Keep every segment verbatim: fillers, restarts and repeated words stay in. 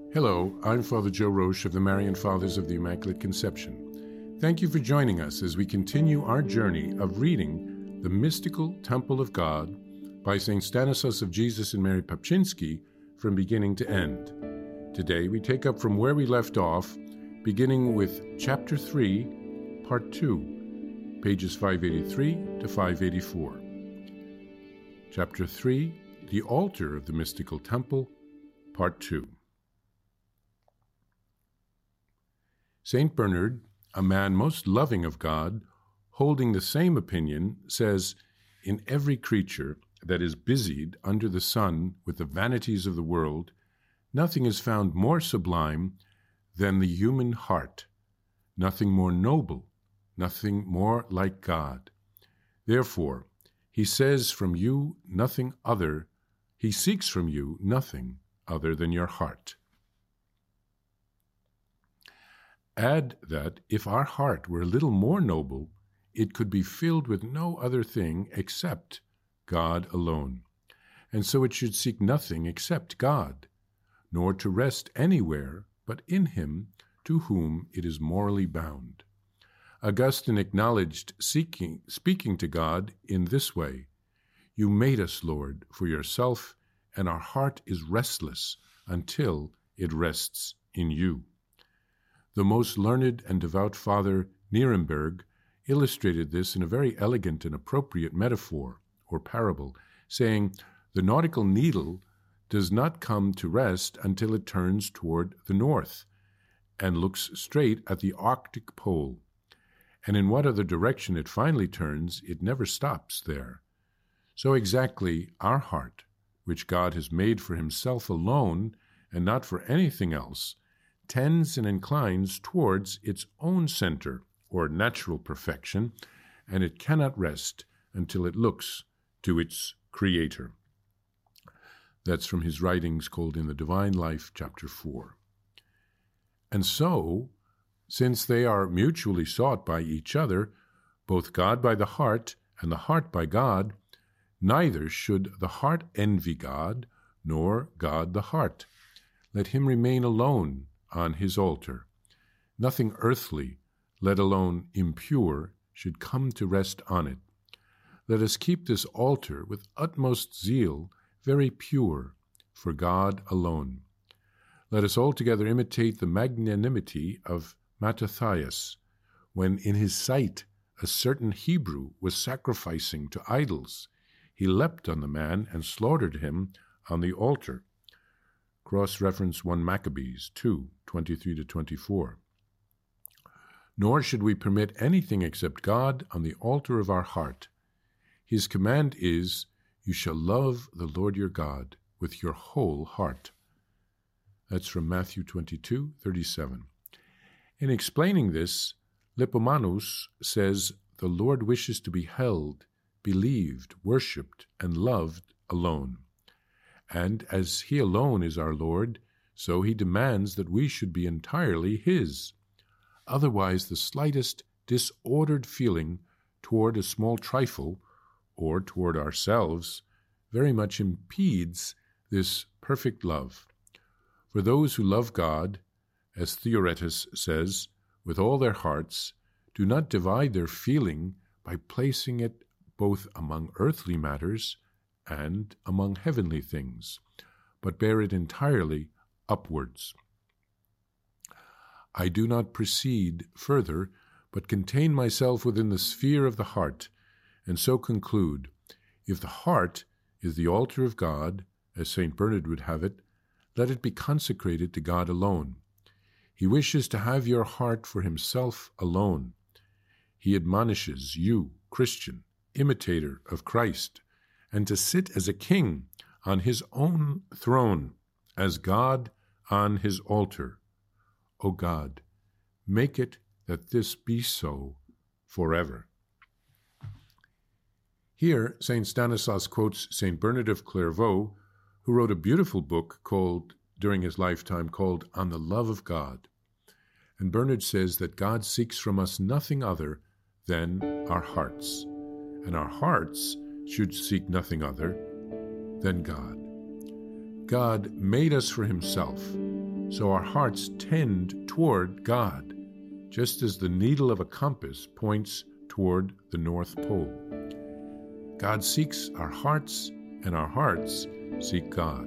Hello, I'm Father Joe Roche of the Marian Fathers of the Immaculate Conception. Thank you for joining us as we continue our journey of reading The Mystical Temple of God by Saint Stanislas of Jesus and Mary Papczynski from beginning to end. Today we take up from where we left off, beginning with Chapter three, Part two, pages five eighty-three to five eighty-four. Chapter three, The Altar of the Mystical Temple, Part two. Saint Bernard, a man most loving of God, holding the same opinion, says, "In every creature that is busied under the sun with the vanities of the world, nothing is found more sublime than the human heart, nothing more noble, nothing more like God. Therefore, he says from you nothing other, he seeks from you nothing other than your heart." Add that if our heart were a little more noble, it could be filled with no other thing except God alone, and so it should seek nothing except God, nor to rest anywhere but in him to whom it is morally bound. Augustine acknowledged seeking, speaking to God in this way, "You made us, Lord, for yourself, and our heart is restless until it rests in you." The most learned and devout Father Nirenberg illustrated this in a very elegant and appropriate metaphor or parable, saying, "The nautical needle does not come to rest until it turns toward the north and looks straight at the Arctic pole, and in what other direction it finally turns, it never stops there. So exactly our heart, which God has made for himself alone and not for anything else, tends and inclines towards its own center, or natural perfection, and it cannot rest until it looks to its Creator." That's from his writings called In the Divine Life, Chapter four. And so, since they are mutually sought by each other, both God by the heart and the heart by God, neither should the heart envy God, nor God the heart. Let him remain alone on his altar. Nothing earthly, let alone impure, should come to rest on it. Let us keep this altar with utmost zeal, very pure, for God alone. Let us altogether imitate the magnanimity of Mattathias, when in his sight a certain Hebrew was sacrificing to idols. He leapt on the man and slaughtered him on the altar. Cross-reference First Maccabees two, twenty-three to twenty-four. Nor should we permit anything except God on the altar of our heart. His command is, "You shall love the Lord your God with your whole heart." That's from Matthew twenty-two, thirty-seven. In explaining this, Lipomanus says, "The Lord wishes to be held, believed, worshipped, and loved alone. And as he alone is our Lord, so he demands that we should be entirely his. Otherwise, the slightest disordered feeling toward a small trifle, or toward ourselves, very much impedes this perfect love. For those who love God, as Theoretus says, with all their hearts, do not divide their feeling by placing it both among earthly matters and among heavenly things, but bear it entirely upwards. I do not proceed further, but contain myself within the sphere of the heart, and so conclude, if the heart is the altar of God, as Saint Bernard would have it, let it be consecrated to God alone. He wishes to have your heart for himself alone. He admonishes you, Christian, imitator of Christ, and to sit as a king on his own throne, as God on his altar. O God, make it that this be so forever. Here, Saint Stanislas quotes Saint Bernard of Clairvaux, who wrote a beautiful book called, during his lifetime, called On the Love of God. And Bernard says that God seeks from us nothing other than our hearts, and our hearts should seek nothing other than God. God made us for himself, so our hearts tend toward God, just as the needle of a compass points toward the North Pole. God seeks our hearts, and our hearts seek God.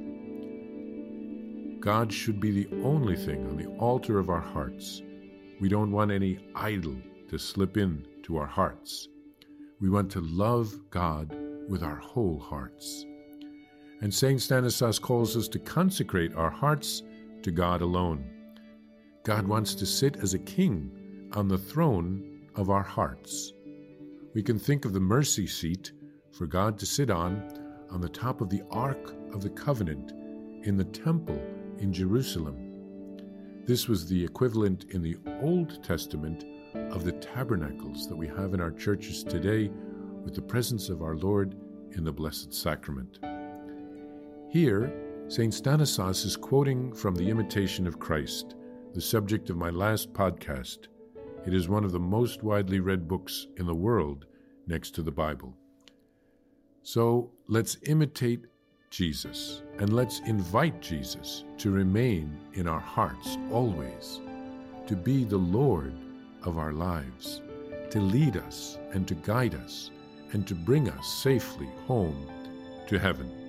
God should be the only thing on the altar of our hearts. We don't want any idol to slip in to our hearts. We want to love God with our whole hearts. And Saint Stanislas calls us to consecrate our hearts to God alone. God wants to sit as a king on the throne of our hearts. We can think of the mercy seat for God to sit on on the top of the Ark of the Covenant in the temple in Jerusalem. This was the equivalent in the Old Testament of the tabernacles that we have in our churches today with the presence of our Lord in the Blessed Sacrament. Here, Saint Stanislas is quoting from the Imitation of Christ, the subject of my last podcast. It is one of the most widely read books in the world next to the Bible. So let's imitate Jesus, and let's invite Jesus to remain in our hearts always, to be the Lord of our lives, to lead us and to guide us, and to bring us safely home to heaven.